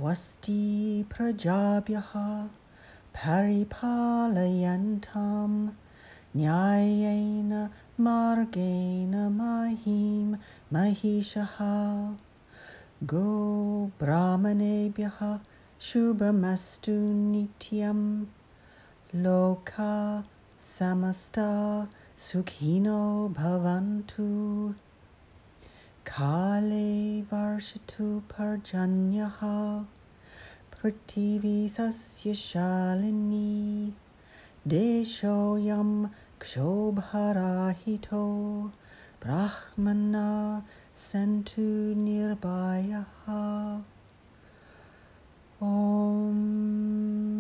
स्वस्ति प्रजाभ्यः परिपालयन्तां न्याय्येन मार्गेण महीं महिषः गोब्राह्मणेभ्यः शुभमस्तु नित्यं लोका समस्ता सुखिनो भवन्तु काले वर्षतु पर्जन्यः पृथिवी सस्यशालिनी देशोऽयं क्षोभरहितो ब्राह्मणाः सन्तु निर्भयाः ॐ